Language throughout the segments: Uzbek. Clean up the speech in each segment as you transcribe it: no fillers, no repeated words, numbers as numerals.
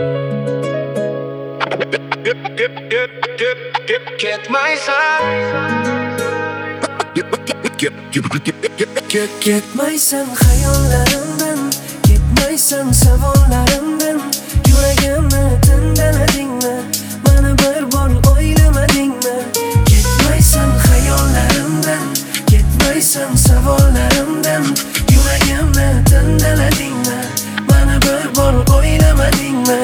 Ketmaysan hayollarimdan, ketmaysan savollarimdan. Yuragimni tindaladingmi, mani bir bor o'ylamadingmi? Ketmaysan hayollarimdan, ketmaysan savollarimdan. Yuragimni tindaladingmi, mani bir bor o'ylamadingmi?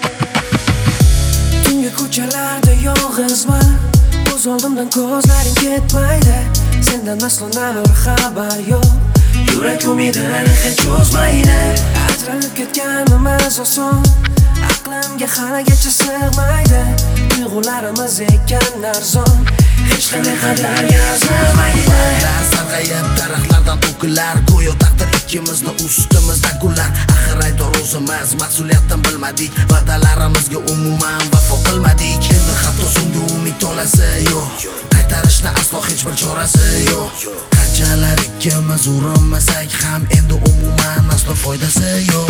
Tungi ko'chalarda yolg'izman, ko'z oldimdan ko'zlaring ketmaydi. Sendan aslo bir xabar yo'q. Yurak umidini hech cho'zmaydi. Ajralib ketganimiz oson, aqlimga haligacha sig'maydi. Tuyg'ularimiz ekan arzon, hech qanday qadar yozmaydi. Sarg'ayib daraxtlardan to'kilar, go'yo taqdir ikkimizni ustimizda gullar. Axir aydor o'zimiz mas'uliyatdan bilmadik, va'dalarimizga umuman vafo qilmadik. Endi hatto so'nggi umid tolasi yo'q, qaytarishni aslo hech bir chorasi yo'q. Qanchalar ikkimiz urinmasak ham endi umuman aslo foydasi yo'q.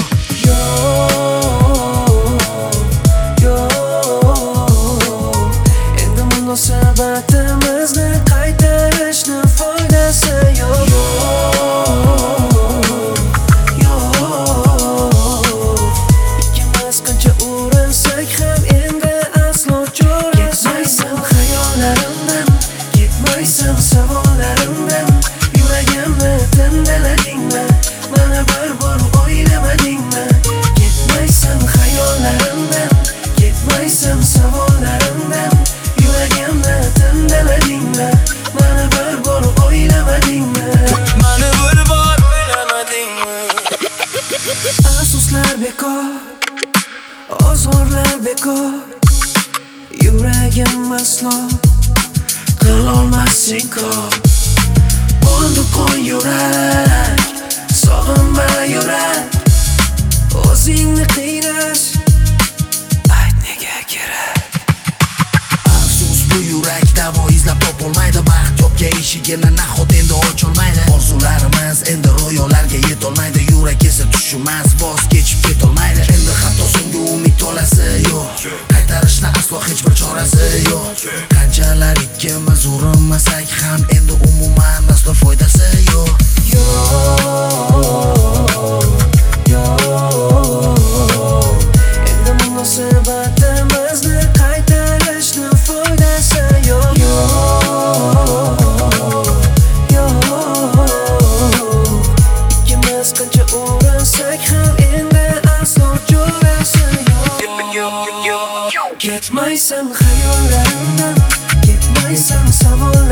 Endi munosabatimizni qaytarishni foydasi yo'q. Ikkimiz qancha urinsak ham endi aslo chorasi. Ketmaysan hayollarimdan, ketmaysan savollarimdan. Yuragimni tindaladingmi, mani bir bor o'ylamadingmi? Ketmaysan hayollarimdan, ketmaysan savollarimdan. Yuragimni tindaladingmi, mani bir bor o'ylamadingmi? Mani bir bor o'ylamadingmi? Afsuslar bekor, ozorlar bekor. Yuragim aslo qilolmas inkor. Bo'ldi qo'y yurak, sog'inma yurak. O'zingni qiynash, ayt nega kerak? Afsus bu yurak davo izlab topolmaydi. Baxt yopga eshigini nahot endi ocholmaydi. Orzularimiz endi ro'yolarga yetolmaydi. Yurak esa tushunmas, voz kechib ketolmaydi. Endi hatto so'nggi umid tolasi yo'q, qaytarishni aslo hech bir chorasi yo'q. Qanchalar ikkimiz urinmasak ham endi umuman aslo foydasi yo'q. Endi munosabatimizni qaytarishni foydasi yo'q. Ikkimiz qancha urinsak ham endi aslo chorasi yo'q. Ketmaysan hayollarimdan, ketmaysan savollarimdan.